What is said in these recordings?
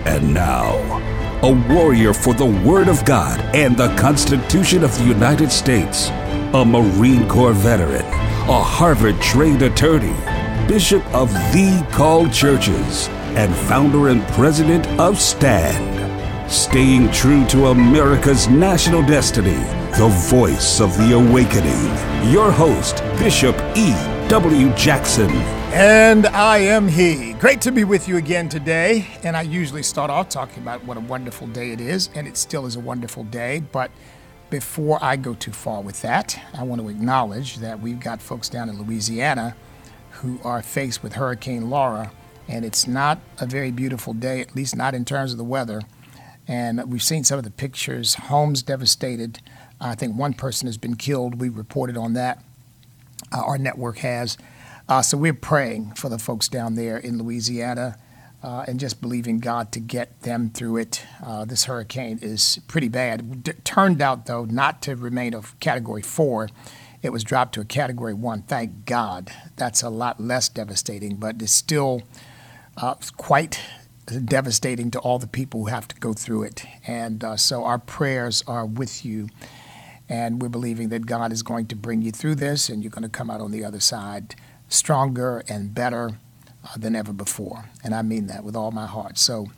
And now, a warrior for the Word of God and the Constitution of the United States, a Marine Corps veteran, a Harvard-trained attorney, Bishop of The Called Churches, and founder and president of STAND. Staying true to America's national destiny, the voice of the awakening. Your host, Bishop E.W. Jackson. And I am he. Great to be with you again today. And I usually start off talking about what a wonderful day it is, and it still is a wonderful day. But before I go too far with that, I want to acknowledge that we've got folks down in Louisiana who are faced with Hurricane Laura, and it's not a very beautiful day, at least not in terms of the weather. And we've seen some of the pictures, homes devastated. I think one person has been killed. We reported on that. Our network has. So we're praying for the folks down there in Louisiana and just believing God to get them through it. This hurricane is pretty bad. It turned out, though, not to remain of Category 4. It was dropped to a Category 1. Thank God. That's a lot less devastating, but it's still quite devastating to all the people who have to go through it. And so our prayers are with you. And we're believing that God is going to bring you through this, and you're going to come out on the other side stronger and better than ever before. And I mean that with all my heart. So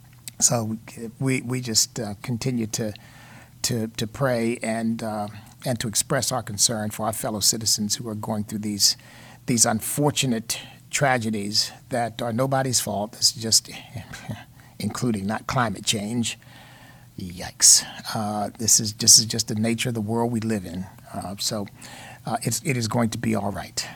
we just continue to pray and to express our concern for our fellow citizens who are going through these unfortunate tragedies that are nobody's fault. It's just including not climate change. Yikes. This is just the nature of the world we live in. So it is going to be all right.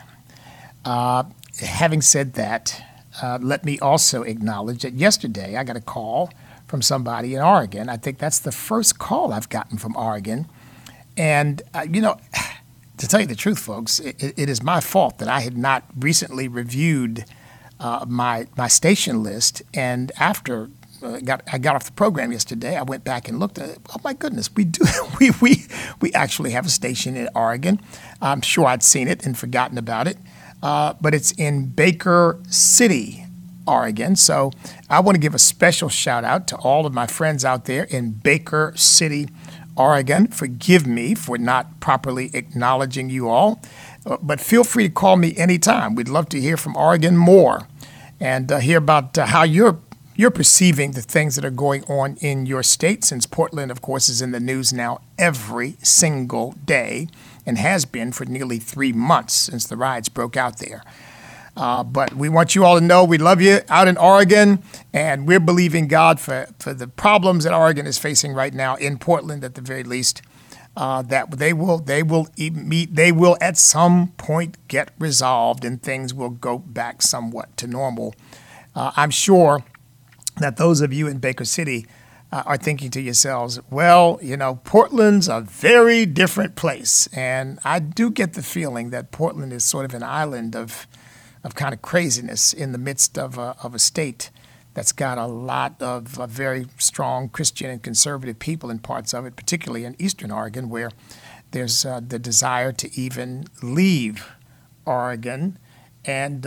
Having said that, let me also acknowledge that yesterday I got a call from somebody in Oregon. I think that's the first call I've gotten from Oregon. And, to tell you the truth, folks, it is my fault that I had not recently reviewed my station list. And after I got off the program yesterday, I went back and looked at it. Oh, my goodness, we do. We actually have a station in Oregon. I'm sure I'd seen it and forgotten about it. But it's in Baker City, Oregon. So I want to give a special shout out to all of my friends out there in Baker City, Oregon. Forgive me for not properly acknowledging you all, but feel free to call me anytime. We'd love to hear from Oregon more and hear about how you're perceiving the things that are going on in your state, since Portland, of course, is in the news now every single day and has been for nearly 3 months since the riots broke out there. But we want you all to know we love you out in Oregon, and we're believing God for the problems that Oregon is facing right now in Portland, at the very least, that they will at some point get resolved and things will go back somewhat to normal. I'm sure that those of you in Baker City are thinking to yourselves, well, Portland's a very different place. And I do get the feeling that Portland is sort of an island of kind of craziness in the midst of a state that's got a lot of very strong Christian and conservative people in parts of it, particularly in Eastern Oregon, where there's the desire to even leave Oregon and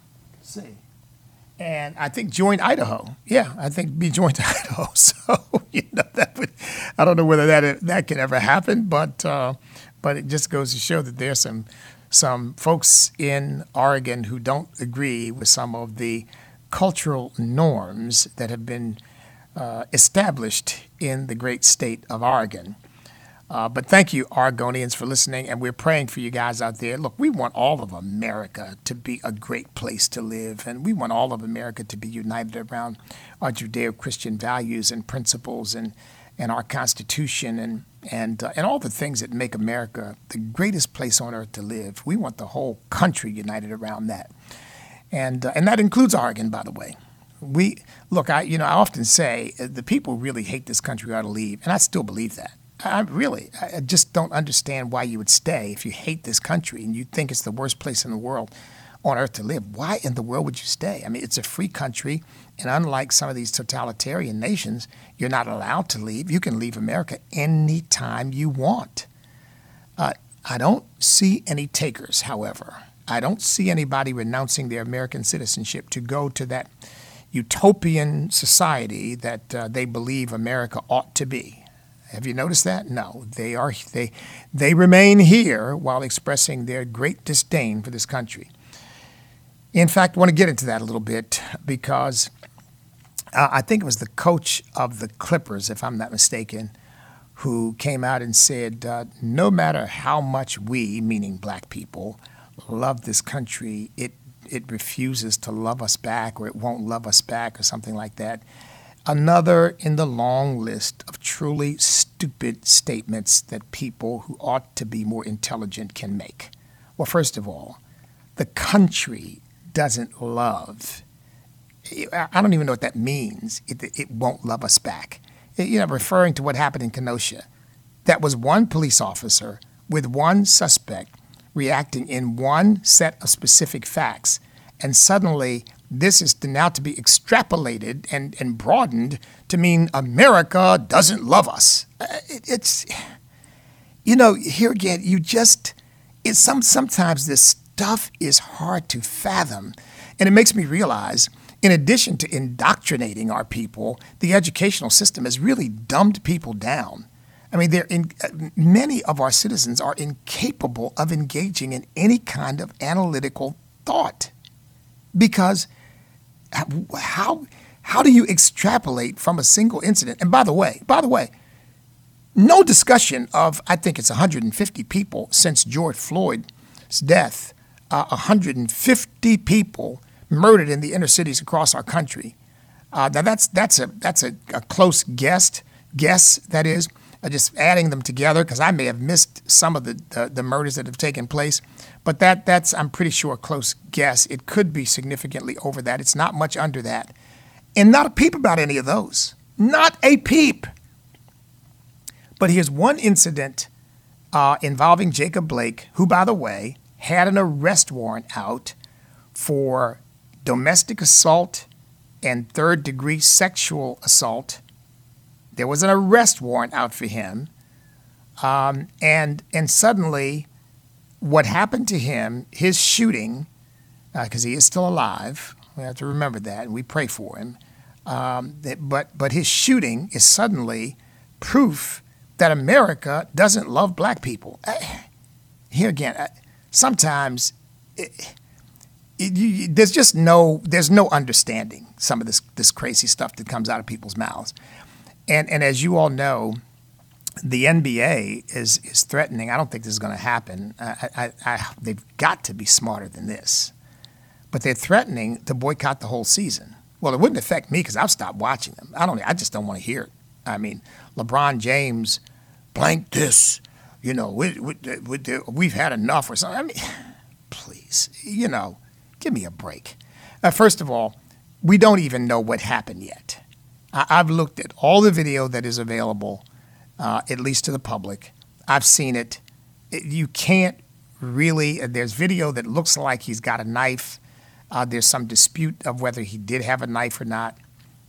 and I think join Idaho. Yeah, I think be joined Idaho. So that would, I don't know whether that can ever happen, but it just goes to show that there's some folks in Oregon who don't agree with some of the cultural norms that have been established in the great state of Oregon. But thank you, Oregonians, for listening, and we're praying for you guys out there. Look, we want all of America to be a great place to live, and we want all of America to be united around our Judeo-Christian values and principles and our Constitution and all the things that make America the greatest place on earth to live. We want the whole country united around that, and that includes Oregon, by the way. I often say the people really hate this country ought to leave, and I still believe that. I just don't understand why you would stay if you hate this country and you think it's the worst place in the world on earth to live. Why in the world would you stay? I mean, it's a free country, and unlike some of these totalitarian nations, you're not allowed to leave. You can leave America anytime you want. I don't see any takers, however. I don't see anybody renouncing their American citizenship to go to that utopian society that they believe America ought to be. Have you noticed that? No, they remain here while expressing their great disdain for this country. In fact, I want to get into that a little bit because I think it was the coach of the Clippers, if I'm not mistaken, who came out and said, no matter how much we, meaning black people, love this country, it refuses to love us back, or it won't love us back, or something like that. Another in the long list of truly stupid statements that people who ought to be more intelligent can make. Well, first of all, the country doesn't love. I don't even know what that means. It won't love us back. Referring to what happened in Kenosha. That was one police officer with one suspect reacting in one set of specific facts. And suddenly, this is now to be extrapolated and broadened to mean America doesn't love us. Here again, sometimes this stuff is hard to fathom. And it makes me realize, in addition to indoctrinating our people, the educational system has really dumbed people down. I mean, many of our citizens are incapable of engaging in any kind of analytical thought. Because how do you extrapolate from a single incident? And by the way, no discussion of, I think it's 150 people since George Floyd's death, 150 people murdered in the inner cities across our country. Now that's a close guess, that is, just adding them together, because I may have missed some of the murders that have taken place. But that's, I'm pretty sure, a close guess. It could be significantly over that. It's not much under that. And not a peep about any of those. Not a peep. But here's one incident involving Jacob Blake, who, by the way, had an arrest warrant out for domestic assault and third-degree sexual assault. There was an arrest warrant out for him. And suddenly, what happened to him, his shooting, because he is still alive, we have to remember that, and we pray for him, but his shooting is suddenly proof that America doesn't love black people. Here again, sometimes there's no understanding some of this crazy stuff that comes out of people's mouths. And as you all know, the NBA is threatening. I don't think this is going to happen. They've got to be smarter than this. But they're threatening to boycott the whole season. Well, it wouldn't affect me because I've stopped watching them. I just don't want to hear it. I mean, LeBron James, blank this. We've had enough or something. I mean, please, give me a break. First of all, we don't even know what happened yet. I've looked at all the video that is available, at least to the public. I've seen it. You can't really, there's video that looks like he's got a knife. There's some dispute of whether he did have a knife or not.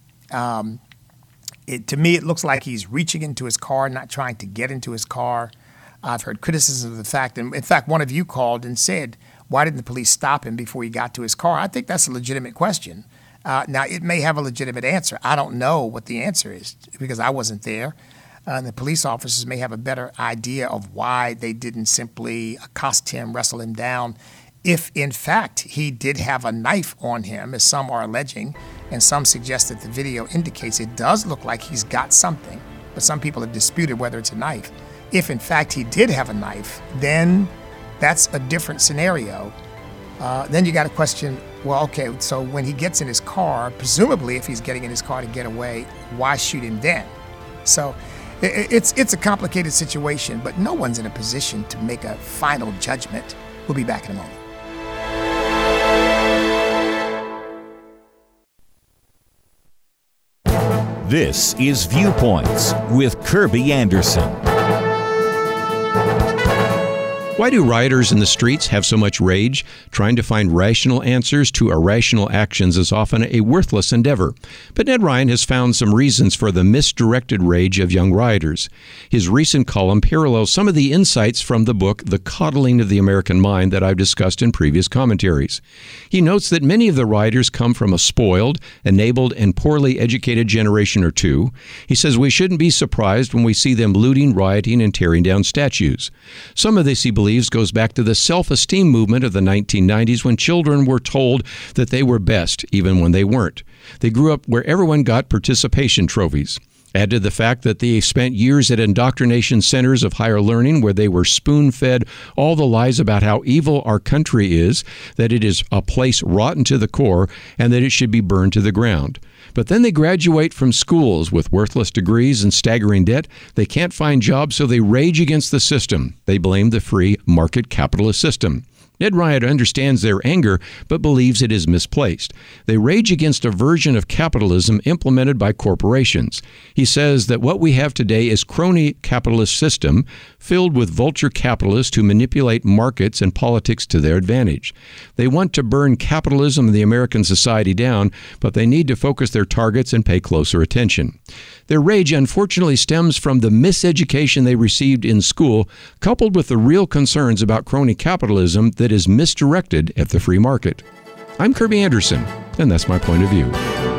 To me, it looks like he's reaching into his car, not trying to get into his car. I've heard criticism of the fact, and in fact, one of you called and said, why didn't the police stop him before he got to his car? I think that's a legitimate question. Now, it may have a legitimate answer. I don't know what the answer is because I wasn't there. And the police officers may have a better idea of why they didn't simply accost him, wrestle him down. If, in fact, he did have a knife on him, as some are alleging, and some suggest that the video indicates it does look like he's got something, but some people have disputed whether it's a knife. If, in fact, he did have a knife, then that's a different scenario. Then you got to question, well, okay, so when he gets in his car, presumably if he's getting in his car to get away, why shoot him then? So it's a complicated situation, but no one's in a position to make a final judgment. We'll be back in a moment. This is Viewpoints with Kirby Anderson. Why do rioters in the streets have so much rage? Trying to find rational answers to irrational actions is often a worthless endeavor. But Ned Ryan has found some reasons for the misdirected rage of young rioters. His recent column parallels some of the insights from the book The Coddling of the American Mind that I've discussed in previous commentaries. He notes that many of the rioters come from a spoiled, enabled, and poorly educated generation or two. He says we shouldn't be surprised when we see them looting, rioting, and tearing down statues. Some of this, he believes, goes back to the self-esteem movement of the 1990s when children were told that they were best, even when they weren't. They grew up where everyone got participation trophies. Add to the fact that they spent years at indoctrination centers of higher learning where they were spoon-fed all the lies about how evil our country is, that it is a place rotten to the core, and that it should be burned to the ground. But then they graduate from schools with worthless degrees and staggering debt. They can't find jobs, so they rage against the system. They blame the free market capitalist system. Ned Ryan understands their anger, but believes it is misplaced. They rage against a version of capitalism implemented by corporations. He says that what we have today is crony capitalist system filled with vulture capitalists who manipulate markets and politics to their advantage. They want to burn capitalism and the American society down, but they need to focus their targets and pay closer attention. Their rage, unfortunately, stems from the miseducation they received in school, coupled with the real concerns about crony capitalism that is misdirected at the free market. I'm Kirby Anderson, and that's my point of view.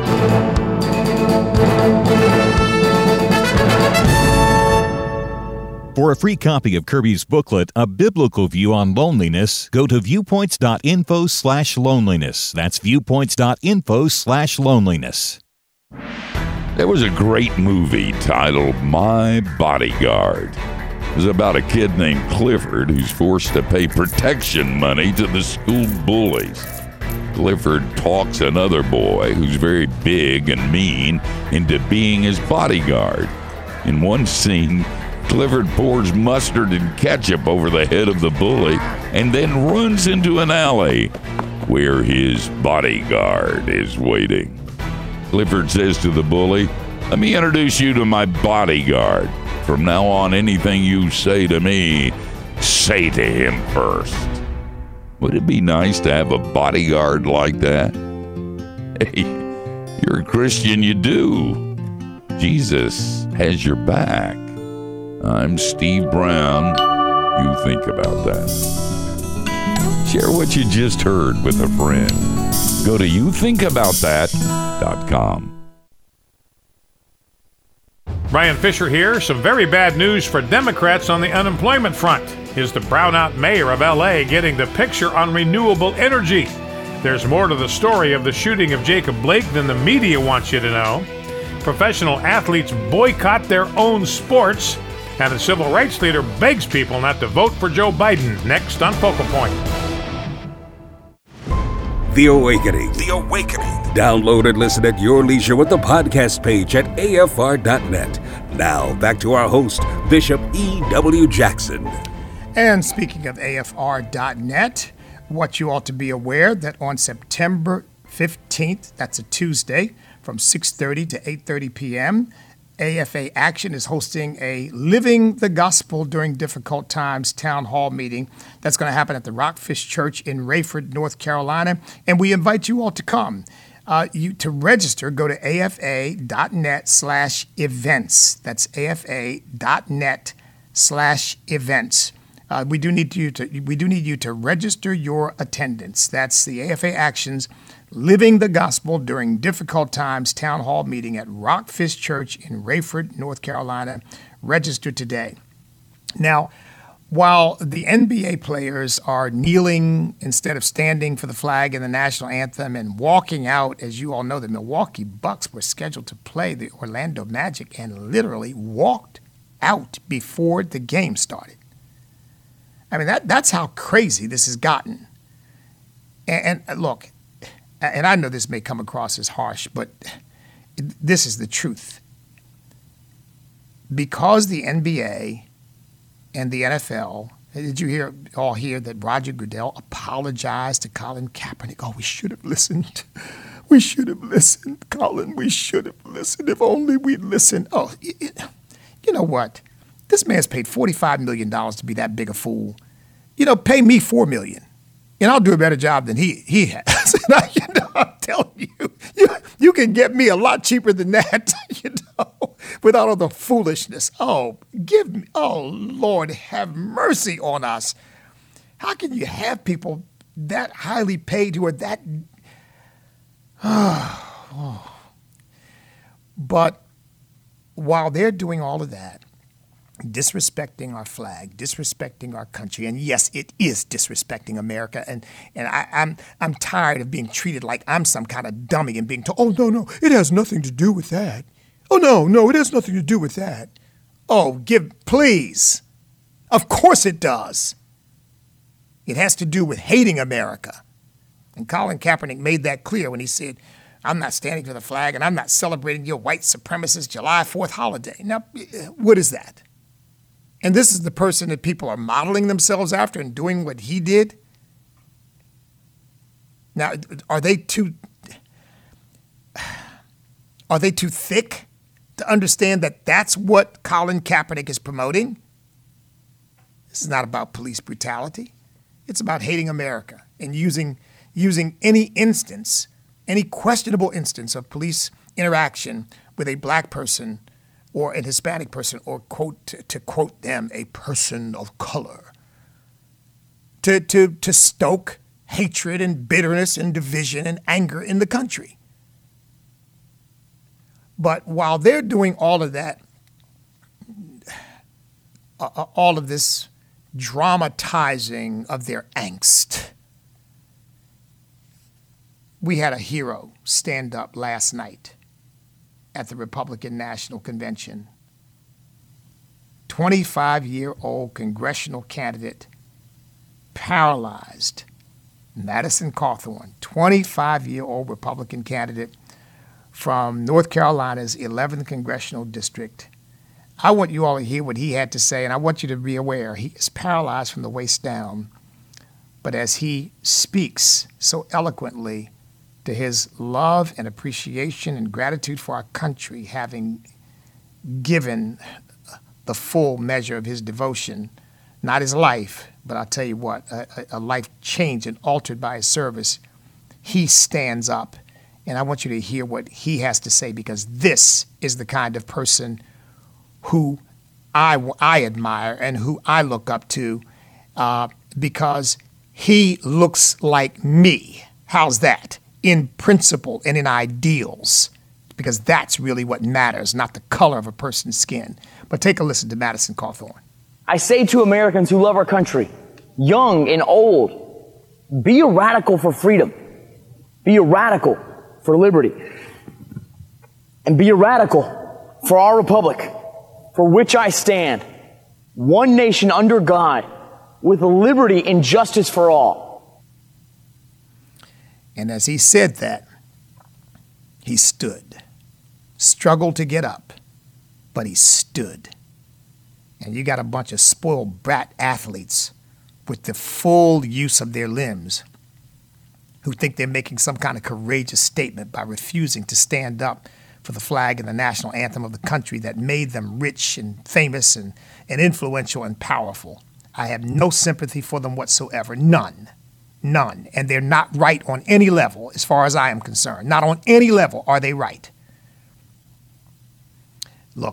For a free copy of Kirby's booklet, A Biblical View on Loneliness, go to viewpoints.info/loneliness. That's viewpoints.info/loneliness. There was a great movie titled My Bodyguard. It was about a kid named Clifford who's forced to pay protection money to the school bullies. Clifford talks another boy who's very big and mean into being his bodyguard. In one scene, Clifford pours mustard and ketchup over the head of the bully and then runs into an alley where his bodyguard is waiting. Clifford says to the bully, "Let me introduce you to my bodyguard. From now on, anything you say to me, say to him first." Would it be nice to have a bodyguard like that? Hey, you're a Christian, you do. Jesus has your back. I'm Steve Brown. You think about that. Share what you just heard with a friend. Go to youthinkaboutthat.com. Ryan Fisher here. Some very bad news for Democrats on the unemployment front. Is the brownout mayor of L.A. getting the picture on renewable energy? There's more to the story of the shooting of Jacob Blake than the media wants you to know. Professional athletes boycott their own sports. And a civil rights leader begs people not to vote for Joe Biden. Next on Focal Point. The Awakening. The Awakening. Download and listen at your leisure with the podcast page at afr.net. Now, back to our host, Bishop E.W. Jackson. And speaking of afr.net, what you ought to be aware that on September 15th, that's a Tuesday, from 6:30 to 8:30 p.m., AFA Action is hosting a Living the Gospel During Difficult Times town hall meeting that's going to happen at the Rockfish Church in Rayford, North Carolina, and we invite you all to come. To register, go to afa.net/events. That's afa.net/events. We do need you to register your attendance. That's the AFA Action's Living the Gospel During Difficult Times town hall meeting at Rockfish Church in Rayford, North Carolina. Register today. Now, while the NBA players are kneeling instead of standing for the flag and the national anthem and walking out, as you all know, the Milwaukee Bucks were scheduled to play the Orlando Magic and literally walked out before the game started. I mean, that's how crazy this has gotten. And look, and I know this may come across as harsh, but this is the truth. Because the NBA and the NFL, did you all hear that Roger Goodell apologized to Colin Kaepernick? Oh, we should have listened. We should have listened, Colin. We should have listened. If only we'd listened. Oh, you know what? This man's paid $45 million to be that big a fool. pay me $4 million, and I'll do a better job than he has. I'm telling you can get me a lot cheaper than that, without all the foolishness. Oh, Lord, have mercy on us. How can you have people that highly paid who are that? But while they're doing all of that, disrespecting our flag, disrespecting our country, and yes, it is disrespecting America, and I'm tired of being treated like I'm some kind of dummy and being told, oh, no, it has nothing to do with that. Oh, no, it has nothing to do with that. Oh, please. Of course it does. It has to do with hating America. And Colin Kaepernick made that clear when he said, I'm not standing for the flag and I'm not celebrating your white supremacist July 4th holiday. Now, what is that? And this is the person that people are modeling themselves after and doing what he did? Now, are they too thick to understand that that's what Colin Kaepernick is promoting? This is not about police brutality. It's about hating America and using any instance, any questionable instance of police interaction with a black person or a Hispanic person, or to quote them, a person of color, to stoke hatred and bitterness and division and anger in the country. But while they're doing all of that, all of this dramatizing of their angst, we had a hero stand up last night at the Republican National Convention. 25-year-old congressional candidate, paralyzed, Madison Cawthorn, 25-year-old Republican candidate from North Carolina's 11th Congressional District. I want you all to hear what he had to say, and I want you to be aware he is paralyzed from the waist down. But as he speaks so eloquently to his love and appreciation and gratitude for our country, having given the full measure of his devotion, not his life, but I'll tell you what, a life changed and altered by his service, he stands up. And I want you to hear what he has to say, because this is the kind of person who I admire and who I look up to, because he looks like me. How's that? In principle and in ideals, because that's really what matters, not the color of a person's skin. But take a listen to Madison Cawthorn. I say to Americans who love our country, young and old, be a radical for freedom. Be a radical for liberty. And be a radical for our republic, for which I stand, one nation under God, with liberty and justice for all. And as he said that, he stood, struggled to get up, but he stood. And you got a bunch of spoiled brat athletes with the full use of their limbs who think they're making some kind of courageous statement by refusing to stand up for the flag and the national anthem of the country that made them rich and famous and influential and powerful. I have no sympathy for them whatsoever, none. And they're not right on any level as far as I am concerned. Not on any level are they right. Look,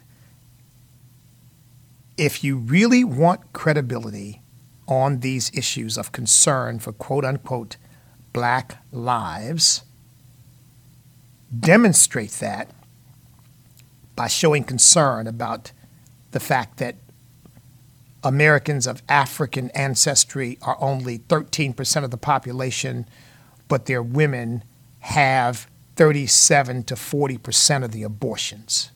if you really want credibility on these issues of concern for quote-unquote black lives, demonstrate that by showing concern about the fact that Americans of African ancestry are only 13% of the population, but their women have 37 to 40% of the abortions.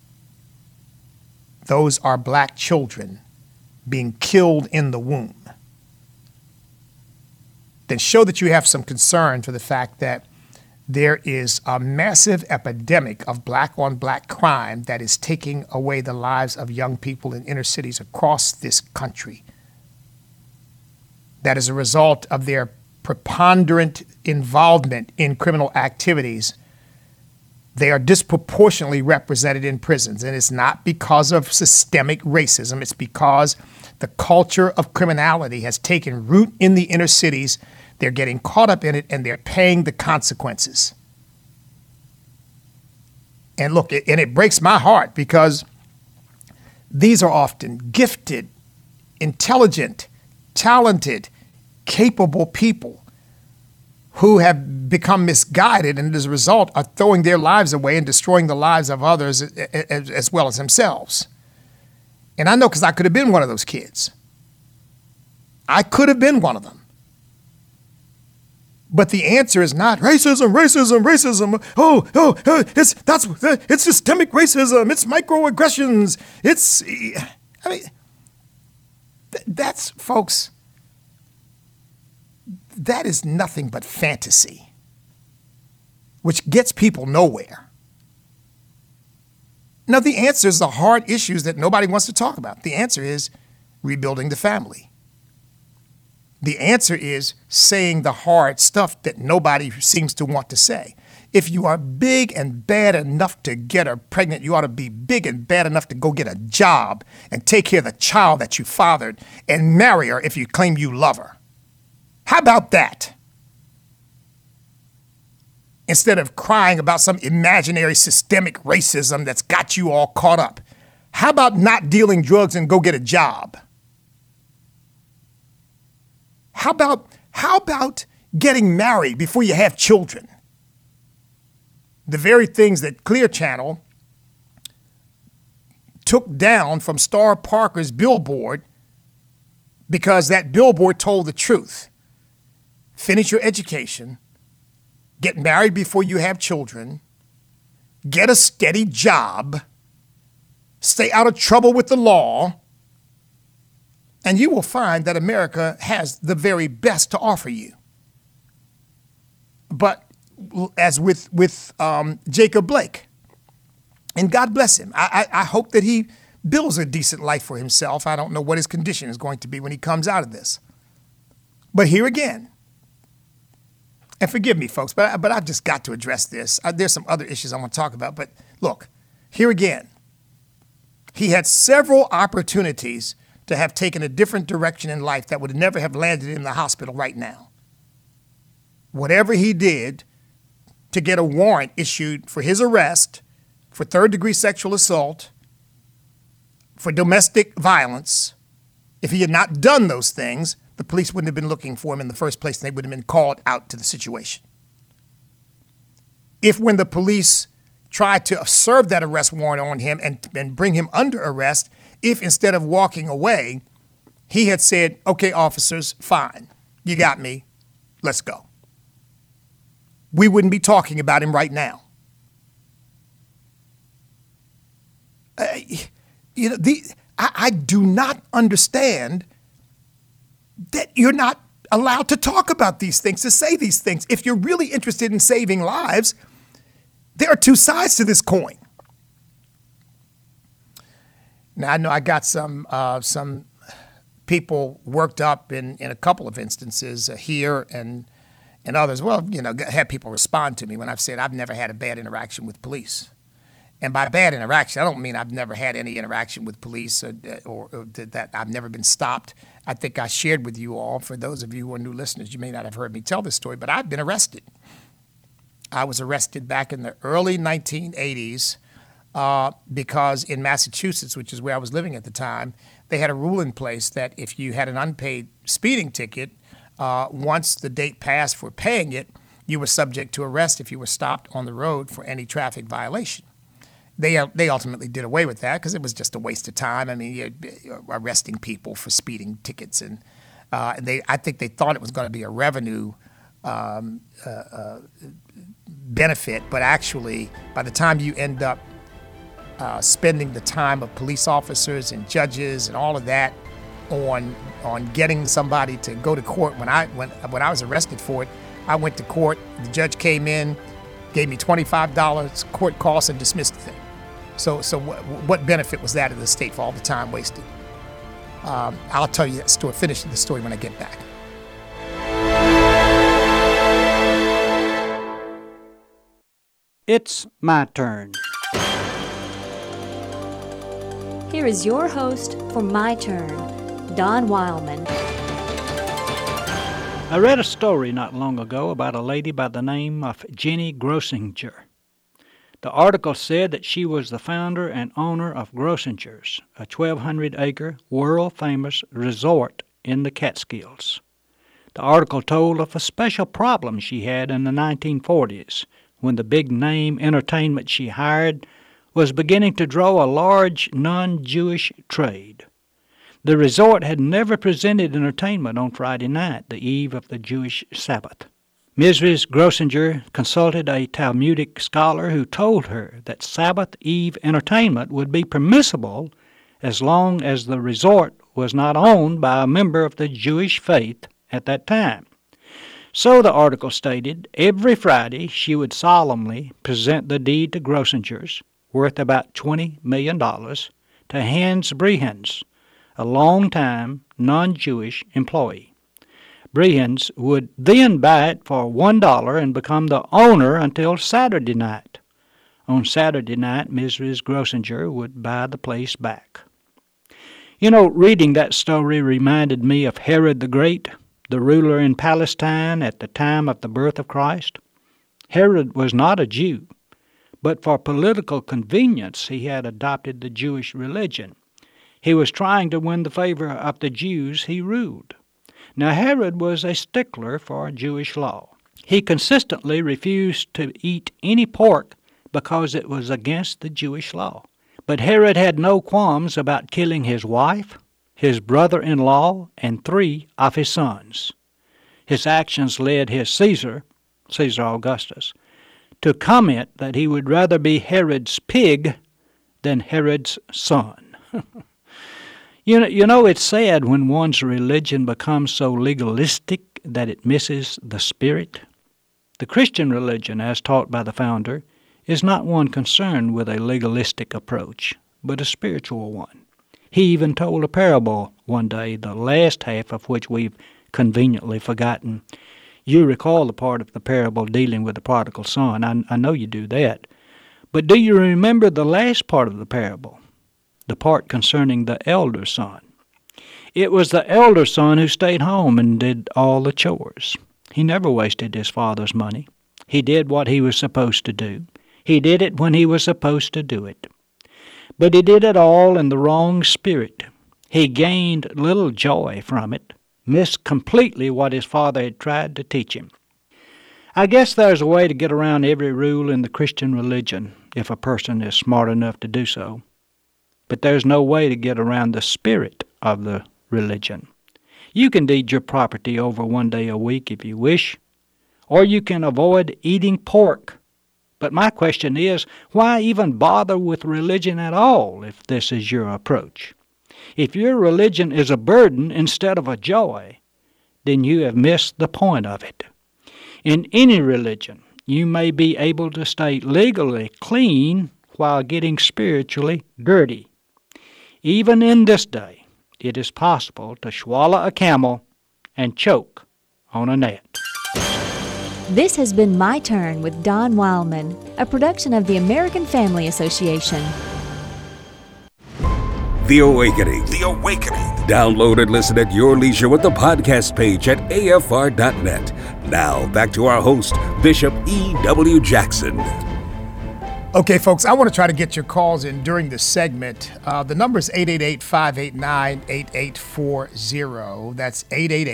Those are black children being killed in the womb. Then show that you have some concern for the fact that there is a massive epidemic of black-on-black crime that is taking away the lives of young people in inner cities across this country. That is a result of their preponderant involvement in criminal activities. They are disproportionately represented in prisons, and it's not because of systemic racism. It's because The culture of criminality has taken root in the inner cities. They're getting caught up in it, and they're paying the consequences. And look, it breaks my heart because these are often gifted, intelligent, talented, capable people who have become misguided and as a result are throwing their lives away and destroying the lives of others as well as themselves. And I know because I could have been one of those kids. I could have been one of them. But the answer is not racism. It's systemic racism. It's microaggressions. That's, folks, that is nothing but fantasy, which gets people nowhere. Now, the answer is the hard issues that nobody wants to talk about. The answer is rebuilding the family. The answer is saying the hard stuff that nobody seems to want to say. If you are big and bad enough to get her pregnant, you ought to be big and bad enough to go get a job and take care of the child that you fathered and marry her if you claim you love her. How about that? Instead of crying about some imaginary systemic racism that's got you all caught up. How about not dealing drugs and go get a job? How about getting married before you have children? The very things that Clear Channel took down from Star Parker's billboard because that billboard told the truth. Finish your education, get married before you have children, get a steady job, stay out of trouble with the law, and you will find that America has the very best to offer you. But as with Jacob Blake, and God bless him, I hope that he builds a decent life for himself. I don't know what his condition is going to be when he comes out of this. But here again, and forgive me, folks, but I've just got to address this. There's some other issues I want to talk about, but look, here again, he had several opportunities to have taken a different direction in life that would never have landed in the hospital right now. Whatever he did to get a warrant issued for his arrest, for third-degree sexual assault, for domestic violence, if he had not done those things, the police wouldn't have been looking for him in the first place, and they would have been called out to the situation. If when the police tried to serve that arrest warrant on him and bring him under arrest, if instead of walking away, he had said, okay, officers, fine, you got me, let's go, we wouldn't be talking about him right now. I do not understand that you're not allowed to talk about these things, to say these things. If you're really interested in saving lives, there are two sides to this coin. Now, I know I got some people worked up in a couple of instances here and others. Well, had people respond to me when I've said I've never had a bad interaction with police. And by bad interaction, I don't mean I've never had any interaction with police or that I've never been stopped. I think I shared with you all, for those of you who are new listeners, you may not have heard me tell this story, but I've been arrested. I was arrested back in the early 1980s because in Massachusetts, which is where I was living at the time, they had a rule in place that if you had an unpaid speeding ticket, once the date passed for paying it, you were subject to arrest if you were stopped on the road for any traffic violation. They ultimately did away with that because it was just a waste of time. I mean, you're arresting people for speeding tickets, and I think they thought it was going to be a revenue benefit, but actually, by the time you end up spending the time of police officers and judges and all of that on getting somebody to go to court, when I was arrested for it, I went to court. The judge came in, gave me $25 court costs, and dismissed the thing. So what benefit was that to the state for all the time wasted? I'll tell you that story, finish the story when I get back. It's my turn. Here is your host for My Turn, Don Wildman. I read a story not long ago about a lady by the name of Jenny Grossinger. The article said that she was the founder and owner of Grossinger's, a 1,200-acre, world-famous resort in the Catskills. The article told of a special problem she had in the 1940s when the big-name entertainment she hired was beginning to draw a large non-Jewish trade. The resort had never presented entertainment on Friday night, the eve of the Jewish Sabbath. Mrs. Grossinger consulted a Talmudic scholar who told her that Sabbath Eve entertainment would be permissible as long as the resort was not owned by a member of the Jewish faith at that time. So the article stated, every Friday she would solemnly present the deed to Grossinger's, worth about $20 million, to Hans Brehens, a long-time non-Jewish employee. Brehens would then buy it for $1 and become the owner until Saturday night. On Saturday night, Mrs. Grossinger would buy the place back. You know, reading that story reminded me of Herod the Great, the ruler in Palestine at the time of the birth of Christ. Herod was not a Jew, but for political convenience he had adopted the Jewish religion. He was trying to win the favor of the Jews he ruled. Now Herod was a stickler for Jewish law. He consistently refused to eat any pork because it was against the Jewish law. But Herod had no qualms about killing his wife, his brother-in-law, and 3 of his sons. His actions led his Caesar Augustus, to comment that he would rather be Herod's pig than Herod's son. You know, it's sad when one's religion becomes so legalistic that it misses the spirit. The Christian religion, as taught by the founder, is not one concerned with a legalistic approach, but a spiritual one. He even told a parable one day, the last half of which we've conveniently forgotten. You recall the part of the parable dealing with the prodigal son. I know you do that. But do you remember the last part of the parable? The part concerning the elder son. It was the elder son who stayed home and did all the chores. He never wasted his father's money. He did what he was supposed to do. He did it when he was supposed to do it. But he did it all in the wrong spirit. He gained little joy from it, missed completely what his father had tried to teach him. I guess there's a way to get around every rule in the Christian religion, if a person is smart enough to do so. But there's no way to get around the spirit of the religion. You can deed your property over 1 day a week if you wish, or you can avoid eating pork. But my question is, why even bother with religion at all if this is your approach? If your religion is a burden instead of a joy, then you have missed the point of it. In any religion, you may be able to stay legally clean while getting spiritually dirty. Even in this day, it is possible to swallow a camel and choke on a gnat. This has been My Turn with Don Wildman, a production of the American Family Association. The Awakening. The Awakening. Download and listen at your leisure with the podcast page at afr.net. Now, back to our host, Bishop E.W. Jackson. Okay, folks, I want to try to get your calls in during the segment. The number is 888-589-8840. That's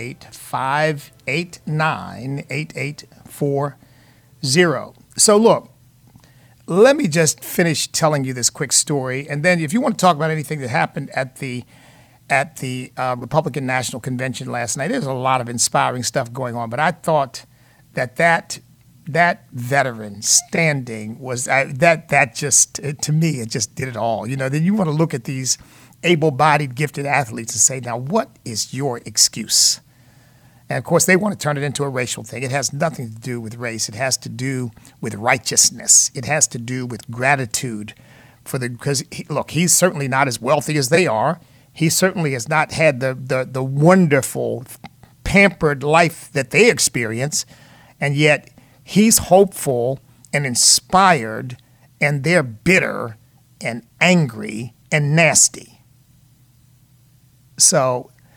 888-589-8840. So look, let me just finish telling you this quick story, and then if you want to talk about anything that happened at the Republican National Convention last night, there's a lot of inspiring stuff going on, but I thought that veteran standing was that just, to me, it just did it all. You know, then you want to look at these able-bodied, gifted athletes and say, now, what is your excuse? And, of course, they want to turn it into a racial thing. It has nothing to do with race. It has to do with righteousness. It has to do with gratitude because, look, he's certainly not as wealthy as they are. He certainly has not had the wonderful, pampered life that they experience, and yet he's hopeful and inspired, and they're bitter and angry and nasty. So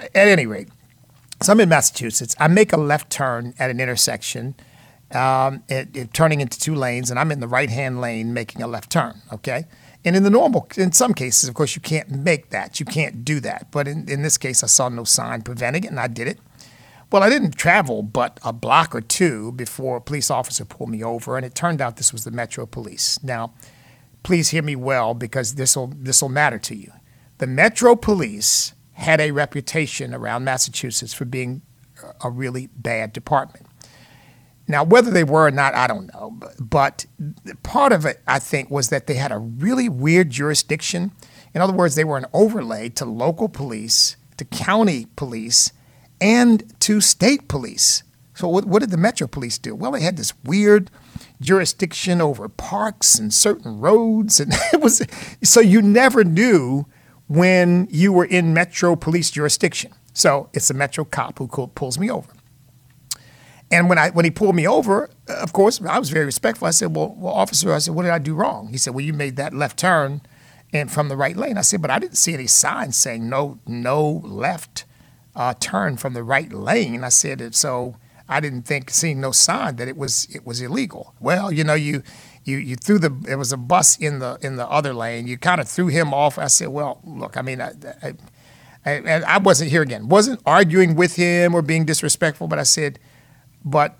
at any rate, so I'm in Massachusetts. I make a left turn at an intersection, turning into 2 lanes, and I'm in the right-hand lane making a left turn, okay? And in some cases, of course, you can't make that. You can't do that. But in this case, I saw no sign preventing it, and I did it. Well, I didn't travel but a block or 2 before a police officer pulled me over, and it turned out this was the Metro Police. Now, please hear me well, because this will matter to you. The Metro Police had a reputation around Massachusetts for being a really bad department. Now, whether they were or not, I don't know. But part of it, I think, was that they had a really weird jurisdiction. In other words, they were an overlay to local police, to county police, and to state police. So what did the Metro Police do? Well, they had this weird jurisdiction over parks and certain roads. And so you never knew when you were in Metro Police jurisdiction. So it's a Metro cop who pulls me over. And when he pulled me over, of course, I was very respectful. I said, well, officer, what did I do wrong? He said, well, you made that left turn and from the right lane. I said, but I didn't see any signs saying no left turn from the right lane. I said, so I didn't seeing no sign that it was illegal. Well, you threw there was a bus in the other lane. You kind of threw him off. I said, well, look, I mean, I wasn't here again. Wasn't arguing with him or being disrespectful, but I said, but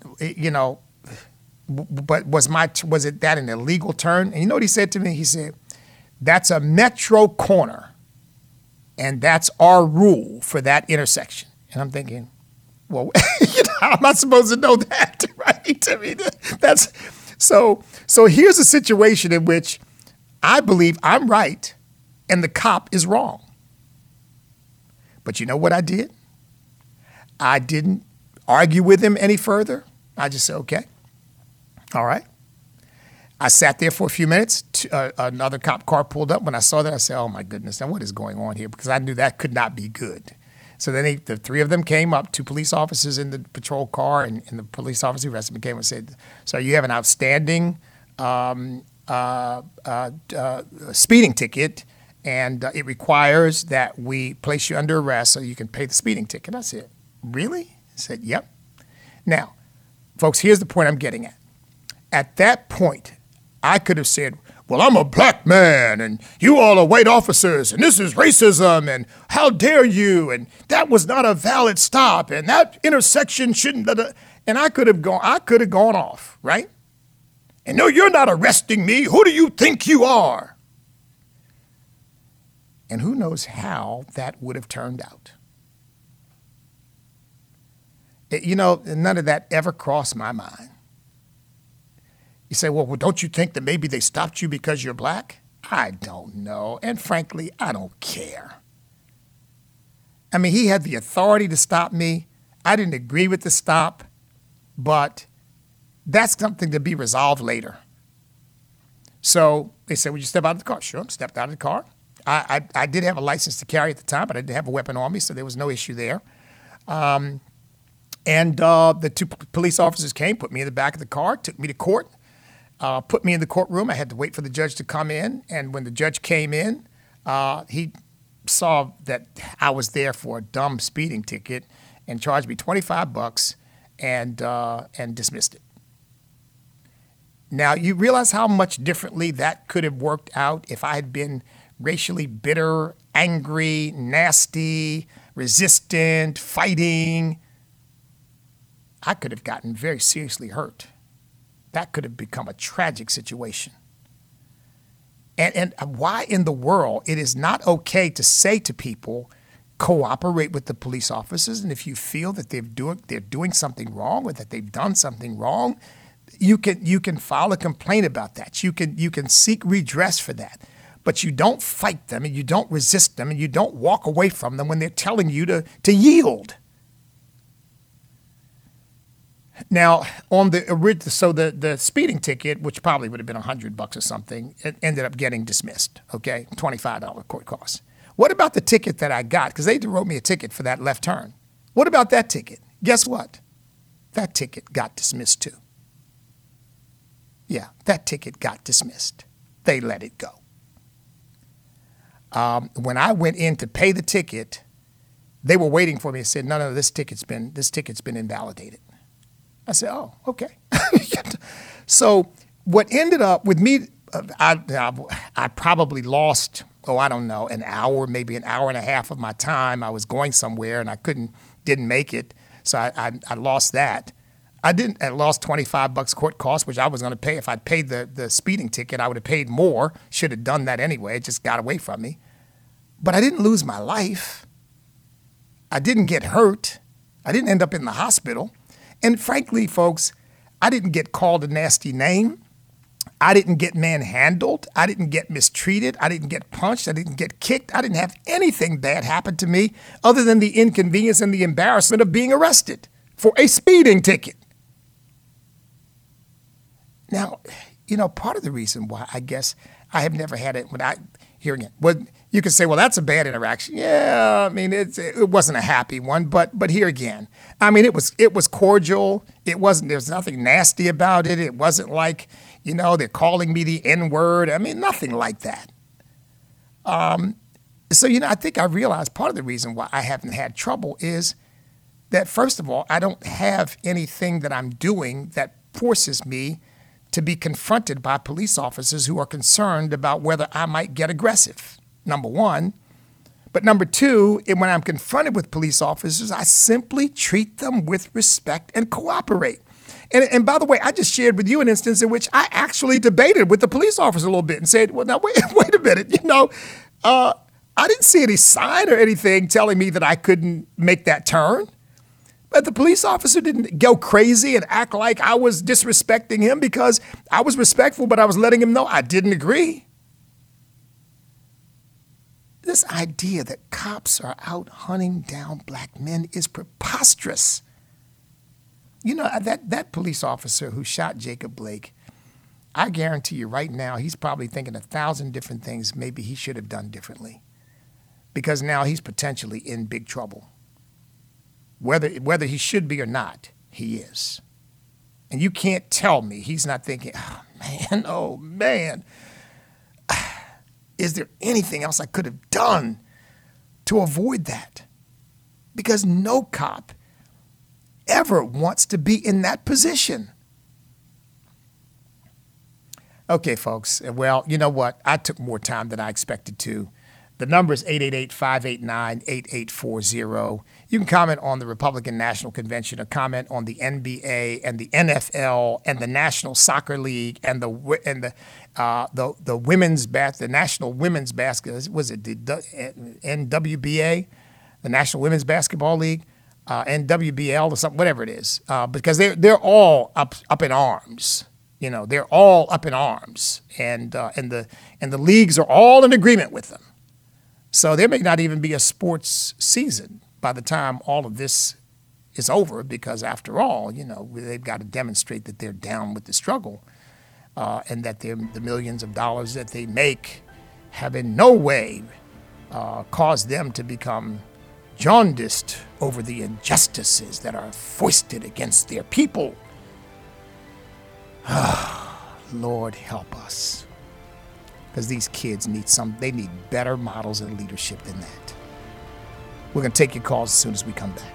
was it that an illegal turn? And you know what he said to me? He said, that's a Metro corner, and that's our rule for that intersection. And I'm thinking, well, how am I supposed to know that, right? I mean, that's so here's a situation in which I believe I'm right and the cop is wrong. But you know what I did? I didn't argue with him any further. I just said, okay, all right. I sat there for a few minutes. Another cop car pulled up. When I saw that, I said, oh, my goodness, now what is going on here? Because I knew that could not be good. So then the 3 of them came up, 2 police officers in the patrol car, and the police officer who arrested me came and said, so you have an outstanding speeding ticket, and it requires that we place you under arrest so you can pay the speeding ticket. I said, really? He said, yep. Now, folks, here's the point I'm getting at. At that point, I could have said, well, I'm a black man, and you all are white officers, and this is racism, and how dare you, and that was not a valid stop, and that intersection shouldn't, and I could have gone off, right? And no, you're not arresting me. Who do you think you are? And who knows how that would have turned out. None of that ever crossed my mind. You say, well, don't you think that maybe they stopped you because you're black? I don't know. And frankly, I don't care. I mean, he had the authority to stop me. I didn't agree with the stop, but that's something to be resolved later. So they said, would you step out of the car? Sure, I stepped out of the car. I did have a license to carry at the time, but I didn't have a weapon on me, so there was no issue there. And the 2 police officers came, put me in the back of the car, took me to court, put me in the courtroom. I had to wait for the judge to come in. And when the judge came in, he saw that I was there for a dumb speeding ticket and charged me $25 and dismissed it. Now, you realize how much differently that could have worked out if I had been racially bitter, angry, nasty, resistant, fighting. I could have gotten very seriously hurt. That could have become a tragic situation. And why in the world it is not okay to say to people, cooperate with the police officers, and if you feel that they're doing something wrong or that they've done something wrong, you can file a complaint about that. You can seek redress for that. But you don't fight them, and you don't resist them, and you don't walk away from them when they're telling you to yield. Now, on the speeding ticket, which probably would have been $100 or something, it ended up getting dismissed. Okay, $25 court cost. What about the ticket that I got? Because they wrote me a ticket for that left turn. What about that ticket? Guess what? That ticket got dismissed too. Yeah, that ticket got dismissed. They let it go. When I went in to pay the ticket, They were waiting for me and said, no, this ticket's been invalidated. I said, oh, okay. So what ended up with me, I probably lost, I don't know, an hour, maybe an hour and a half of my time. I was going somewhere and I didn't make it. So I lost that. I lost $25 court costs, which I was going to pay. If I'd paid the speeding ticket, I would have paid more. Should have done that anyway. It just got away from me. But I didn't lose my life. I didn't get hurt. I didn't end up in the hospital. And frankly, folks, I didn't get called a nasty name. I didn't get manhandled. I didn't get mistreated. I didn't get punched. I didn't get kicked. I didn't have anything bad happen to me other than the inconvenience and the embarrassment of being arrested for a speeding ticket. Now, part of the reason why I guess I have never had it you could say, well, that's a bad interaction. Yeah, I mean, it wasn't a happy one, but here again, I mean, it was cordial. There's nothing nasty about it. It wasn't like, they're calling me the N-word. I mean, nothing like that. So, I think I realized part of the reason why I haven't had trouble is that, first of all, I don't have anything that I'm doing that forces me to be confronted by police officers who are concerned about whether I might get aggressive, number one. But number two, when I'm confronted with police officers, I simply treat them with respect and cooperate. And by the way, I just shared with you an instance in which I actually debated with the police officer a little bit and said, well, now, wait a minute, I didn't see any sign or anything telling me that I couldn't make that turn. But the police officer didn't go crazy and act like I was disrespecting him because I was respectful, but I was letting him know I didn't agree. This idea that cops are out hunting down black men is preposterous. That police officer who shot Jacob Blake, I guarantee you right now, he's probably thinking 1,000 different things maybe he should have done differently because now he's potentially in big trouble. Whether he should be or not, he is. And you can't tell me he's not thinking, oh man, is there anything else I could have done to avoid that? Because no cop ever wants to be in that position. Okay, folks. Well, you know what? I took more time than I expected to. The number is 888-589-8840. You can comment on the Republican National Convention or comment on the NBA and the NFL and the National Soccer League and the women's the National Women's Basketball. Was it the NWBA, the National Women's Basketball League, NWBL or something, whatever it is, because they're all up in arms. They're all up in arms, and the leagues are all in agreement with them. So there may not even be a sports season by the time all of this is over because, after all, they've got to demonstrate that they're down with the struggle and that the millions of dollars that they make have in no way caused them to become jaundiced over the injustices that are foisted against their people. Lord, help us. Because these kids need better models of leadership than that. We're going to take your calls as soon as we come back.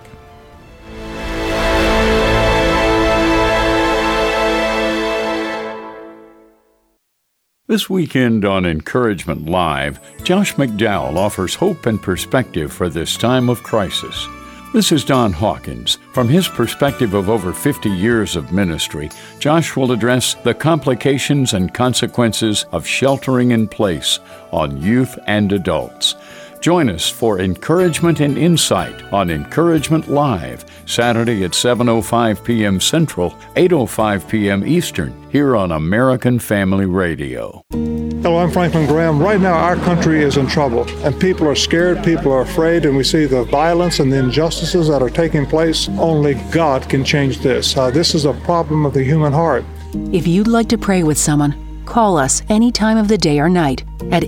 This weekend on Encouragement Live, Josh McDowell offers hope and perspective for this time of crisis. This is Don Hawkins. From his perspective of over 50 years of ministry, Josh will address the complications and consequences of sheltering in place on youth and adults. Join us for Encouragement and Insight on Encouragement Live, Saturday at 7:05 p.m. Central, 8:05 p.m. Eastern, here on American Family Radio. Hello, I'm Franklin Graham. Right now, our country is in trouble, and people are scared, people are afraid, and we see the violence and the injustices that are taking place. Only God can change this. This is a problem of the human heart. If you'd like to pray with someone, call us any time of the day or night at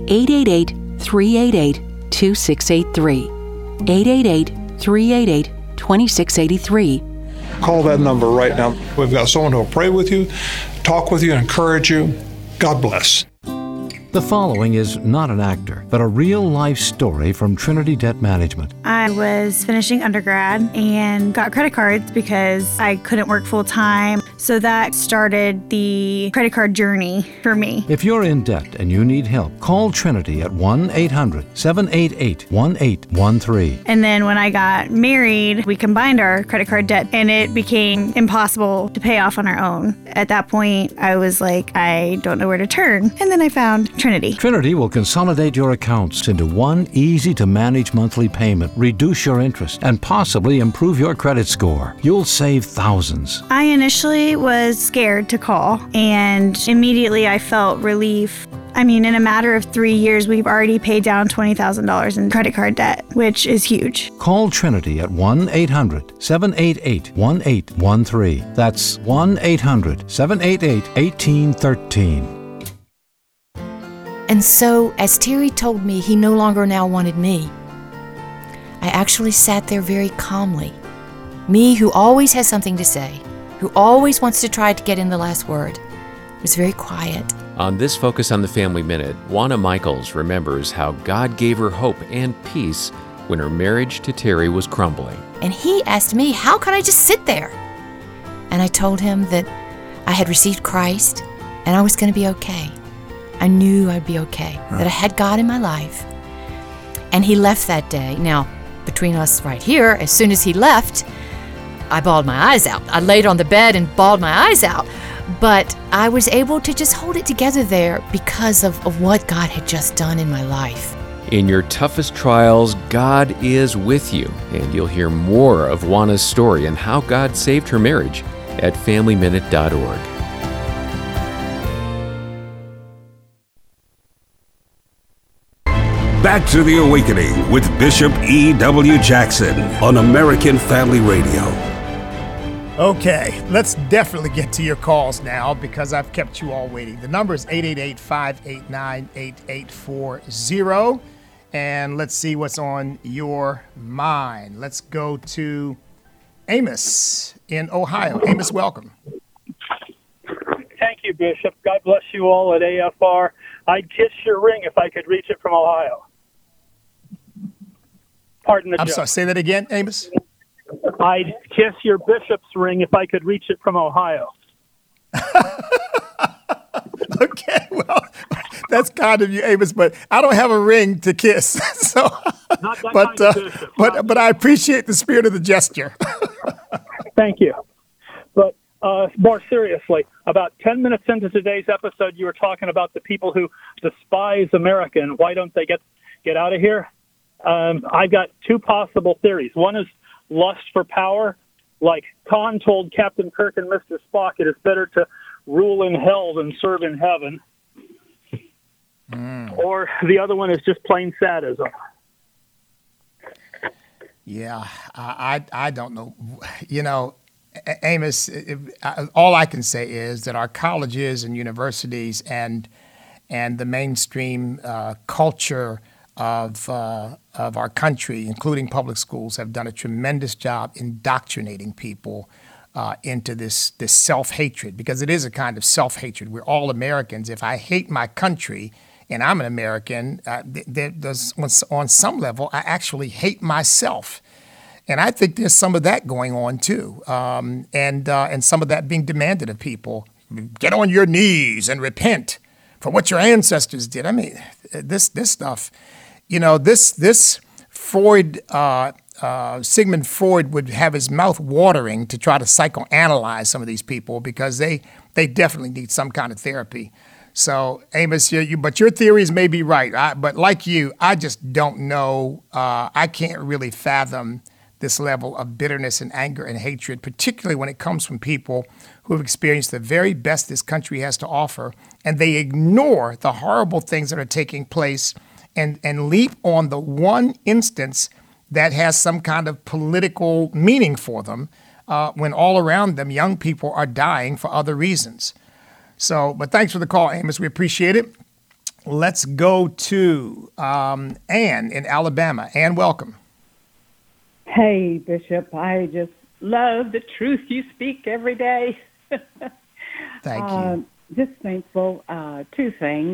888-388-2683. 888-388-2683. Call that number right now. We've got someone who will pray with you, talk with you, encourage you. God bless. The following is not an actor, but a real-life story from Trinity Debt Management. I was finishing undergrad and got credit cards because I couldn't work full-time. So that started the credit card journey for me. If you're in debt and you need help, call Trinity at 1-800-788-1813. And then when I got married, we combined our credit card debt and it became impossible to pay off on our own. At that point, I was like, I don't know where to turn. And then I found Trinity. Trinity will consolidate your accounts into one easy-to-manage monthly payment, reduce your interest, and possibly improve your credit score. You'll save thousands. I initially was scared to call, and immediately I felt relief. I mean, in a matter of 3 years, we've already paid down $20,000 in credit card debt, which is huge. Call Trinity at 1-800-788-1813. That's 1-800-788-1813. And so, as Terry told me he no longer now wanted me, I actually sat there very calmly. Me, who always has something to say, who always wants to try to get in the last word, was very quiet. On this Focus on the Family Minute, Juana Michaels remembers how God gave her hope and peace when her marriage to Terry was crumbling. And he asked me, how could I just sit there? And I told him that I had received Christ and I was going to be okay. I knew I'd be okay, that I had God in my life. And he left that day. Now, between us right here, as soon as he left, I bawled my eyes out. I laid on the bed and bawled my eyes out. But I was able to just hold it together there because of what God had just done in my life. In your toughest trials, God is with you. And you'll hear more of Juana's story and how God saved her marriage at FamilyMinute.org. Back to the Awakening with Bishop E.W. Jackson on American Family Radio. Okay, let's definitely get to your calls now because I've kept you all waiting. The number is 888-589-8840. And let's see what's on your mind. Let's go to Amos in Ohio. Amos, welcome. Thank you, Bishop. God bless you all at AFR. I'd kiss your ring if I could reach it from Ohio. Pardon the joke. I'm sorry, say that again, Amos? I'd kiss your bishop's ring if I could reach it from Ohio. Okay, well, that's kind of you, Amos, but I don't have a ring to kiss. So, but I appreciate the spirit of the gesture. Thank you. But more seriously, about 10 minutes into today's episode, you were talking about the people who despise America and why don't they get out of here? I've got two possible theories. One is lust for power. Like Khan told Captain Kirk and Mr. Spock, it is better to rule in hell than serve in heaven. Or the other one is just plain sadism. Yeah, I don't know. You know, Amos, all I can say is that our colleges and universities and the mainstream culture of our country, including public schools, have done a tremendous job indoctrinating people into this self-hatred, because it is a kind of self-hatred. We're all Americans. If I hate my country and I'm an American, on some level, I actually hate myself. And I think there's some of that going on too, and some of that being demanded of people. Get on your knees and repent for what your ancestors did. I mean, this stuff, you know, this Freud, Sigmund Freud would have his mouth watering to try to psychoanalyze some of these people because they definitely need some kind of therapy. So, Amos, but your theories may be right. But like you, I just don't know. I can't really fathom this level of bitterness and anger and hatred, particularly when it comes from people who have experienced the very best this country has to offer, and they ignore the horrible things that are taking place and leap on the one instance that has some kind of political meaning for them when all around them young people are dying for other reasons. So, but thanks for the call, Amos. We appreciate it. Let's go to Ann in Alabama. Ann, welcome. Hey, Bishop. I just love the truth you speak every day. Thank you. just thankful. Two things.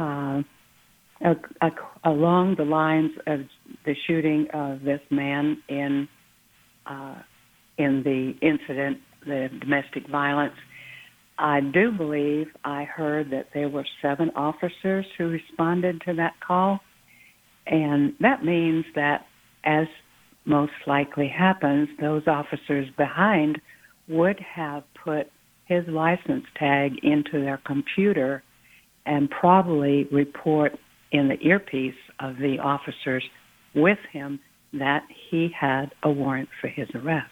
Along the lines of the shooting of this man in the incident, the domestic violence, I do believe I heard that there were 7 officers who responded to that call. And that means that, as most likely happens, those officers behind would have put his license tag into their computer and probably report in the earpiece of the officers with him that he had a warrant for his arrest.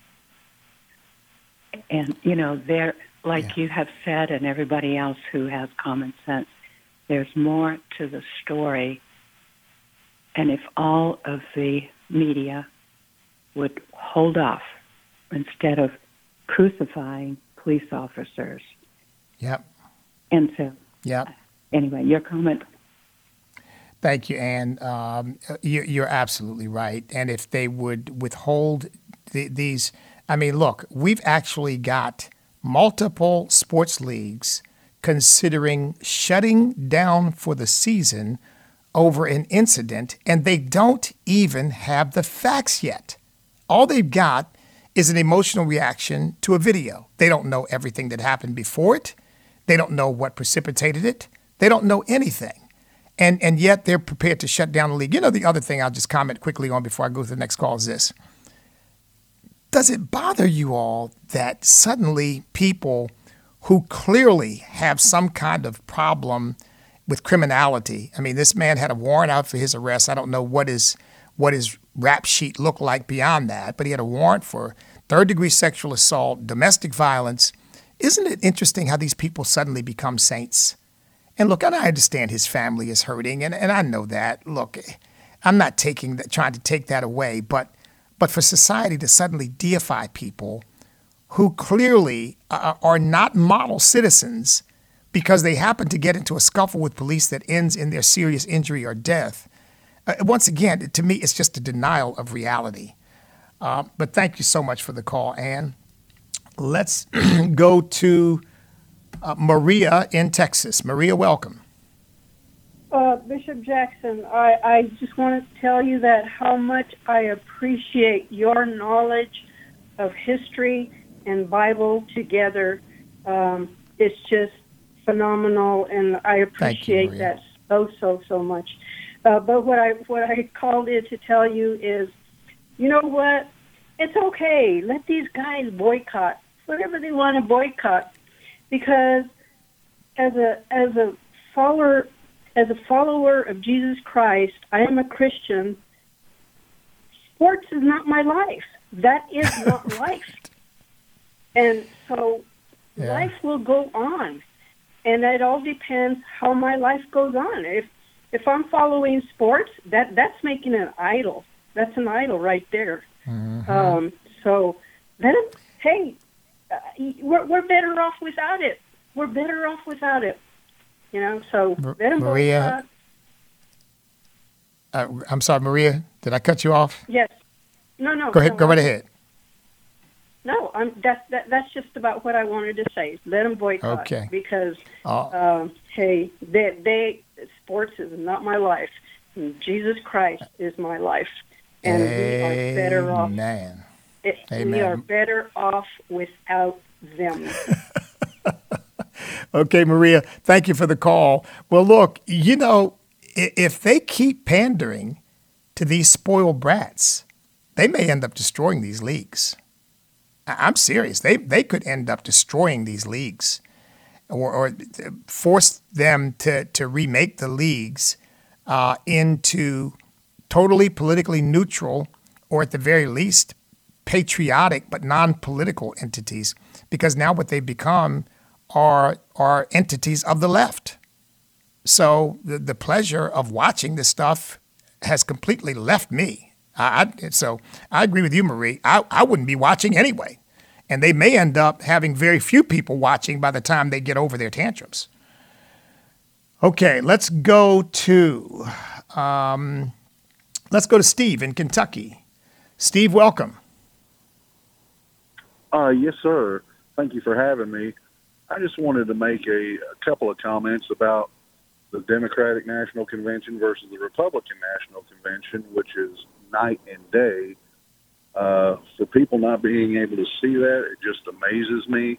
And, there, like you have said, and everybody else who has common sense, there's more to the story. And if all of the media would hold off instead of crucifying police officers. Yep. And so, yep. Anyway, your comment. Thank you, Ann. You're absolutely right. And if they would withhold these, look, we've actually got multiple sports leagues considering shutting down for the season over an incident, and they don't even have the facts yet. All they've got is an emotional reaction to a video. They don't know everything that happened before it. They don't know what precipitated it. They don't know anything. And yet they're prepared to shut down the league. The other thing I'll just comment quickly on before I go to the next call is this. Does it bother you all that suddenly people who clearly have some kind of problem with criminality, this man had a warrant out for his arrest. I don't know what his rap sheet looked like beyond that, but he had a warrant for third-degree sexual assault, domestic violence. Isn't it interesting how these people suddenly become saints? And look, and I understand his family is hurting, and I know that. Look, I'm not trying to take that away, but for society to suddenly deify people who clearly are not model citizens because they happen to get into a scuffle with police that ends in their serious injury or death, once again, to me, it's just a denial of reality. But thank you so much for the call, Ann. Let's go to Maria in Texas. Maria, welcome. Bishop Jackson, I just want to tell you that how much I appreciate your knowledge of history and Bible together. It's just phenomenal, and I appreciate that so much. But what I called in to tell you is, you know what? It's okay. Let these guys boycott whatever they want to boycott, because as a follower of Jesus Christ, I am a Christian. Sports is not my life. That is not life. And so life will go on. And it all depends how my life goes on. If I'm following sports, that's making an idol. That's an idol right there. Mm-hmm. So then, hey, we're better off without it. We're better off without it. So Maria, I'm sorry, Maria. Did I cut you off? Yes. No. Go ahead. Go right ahead. No, that's just about what I wanted to say. Let them boycott. Okay. Because hey, sports is not my life. Jesus Christ is my life, and we are better off. Amen. We are better off without them. Okay, Maria, thank you for the call. Well, look, if they keep pandering to these spoiled brats, they may end up destroying these leagues. I'm serious. They could end up destroying these leagues or force them to remake the leagues into totally politically neutral, or at the very least patriotic but non-political entities, because now what they've become are entities of the left. So the pleasure of watching this stuff has completely left me. So I agree with you, Marie. I wouldn't be watching anyway. And they may end up having very few people watching by the time they get over their tantrums. Okay, let's go to Steve in Kentucky. Steve, welcome. Yes, sir. Thank you for having me. I just wanted to make a couple of comments about the Democratic National Convention versus the Republican National Convention, which is night and day. For people not being able to see that, it just amazes me.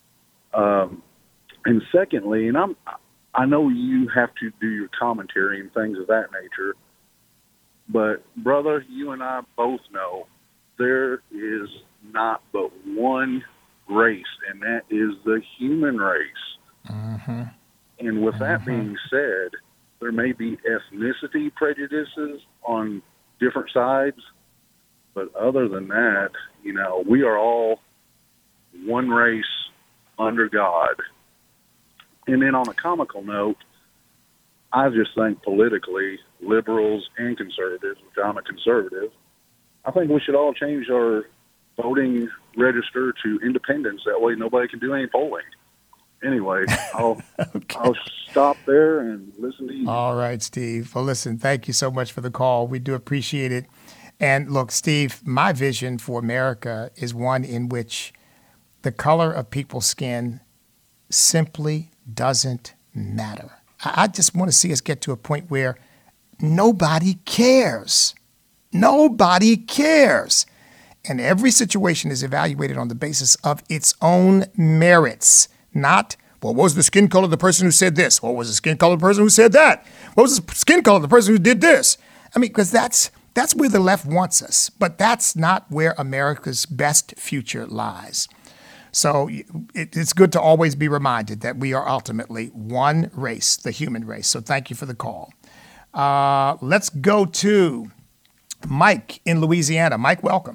And secondly, and I know you have to do your commentary and things of that nature, but brother, you and I both know there is not but one race, and that is the human race. Mm-hmm. And with that being said, there may be ethnicity prejudices on different sides, but other than that, you know, we are all one race under God. And then on a comical note, I just think politically, liberals and conservatives, which I'm a conservative, I think we should all change our voting register to independence. That way nobody can do any polling. Anyway, I'll stop there and listen to you. All right, Steve. Well, listen, thank you so much for the call. We do appreciate it. And look, Steve, my vision for America is one in which the color of people's skin simply doesn't matter. I just want to see us get to a point where nobody cares. Nobody cares. And every situation is evaluated on the basis of its own merits, not, well, what was the skin color of the person who said this? What was the skin color of the person who said that? What was the skin color of the person who did this? I mean, because that's where the left wants us, but that's not where America's best future lies. So it's good to always be reminded that we are ultimately one race, the human race. So thank you for the call. Let's go to Mike in Louisiana. Mike, welcome.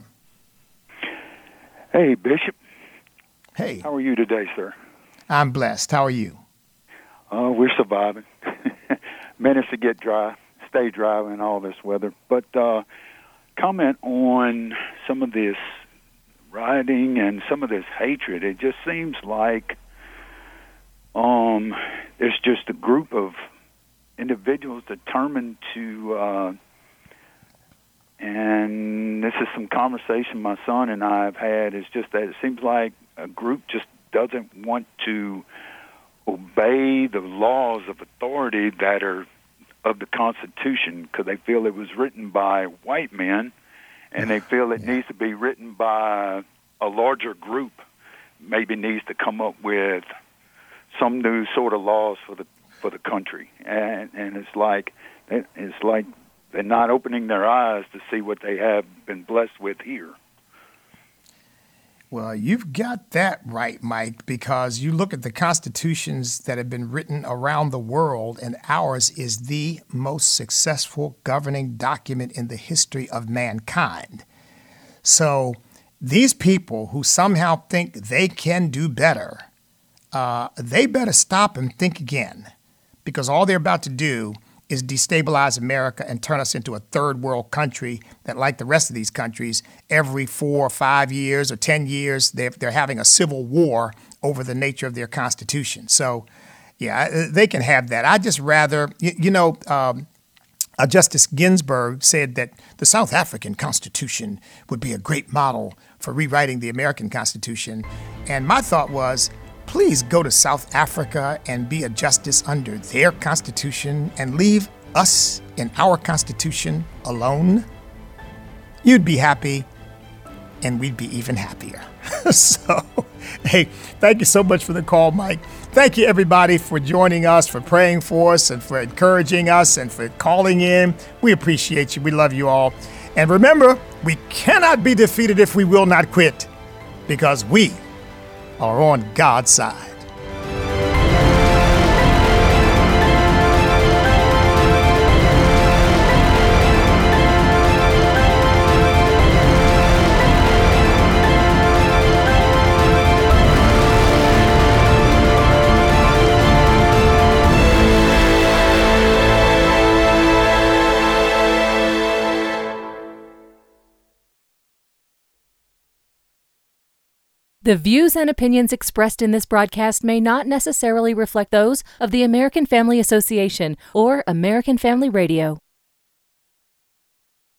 Hey, Bishop. Hey. How are you today, sir? I'm blessed. How are you? We're surviving. Managed to get dry, stay dry in all this weather. But comment on some of this rioting and some of this hatred. It just seems like there's just a group of individuals determined to, and this is some conversation my son and I have had, is just that it seems like a group just doesn't want to obey the laws of authority that are of the Constitution because they feel it was written by white men, and they feel it needs to be written by a larger group, maybe needs to come up with some new sort of laws for the country. And it's like they're not opening their eyes to see what they have been blessed with here. Well, you've got that right, Mike, because you look at the constitutions that have been written around the world, and ours is the most successful governing document in the history of mankind. So these people who somehow think they can do better, they better stop and think again, because all they're about to do is destabilize America and turn us into a third world country that, like the rest of these countries, every 4 or 5 years or 10 years, they're having a civil war over the nature of their constitution. So, yeah, they can have that. I'd just rather, Justice Ginsburg said that the South African Constitution would be a great model for rewriting the American Constitution. And my thought was, please go to South Africa and be a justice under their constitution and leave us in our constitution alone. You'd be happy, and we'd be even happier. So, hey, thank you so much for the call, Mike. Thank you, everybody, for joining us, for praying for us, and for encouraging us, and for calling in. We appreciate you. We love you all. And remember, we cannot be defeated if we will not quit, because we are on God's side. The views and opinions expressed in this broadcast may not necessarily reflect those of the American Family Association or American Family Radio.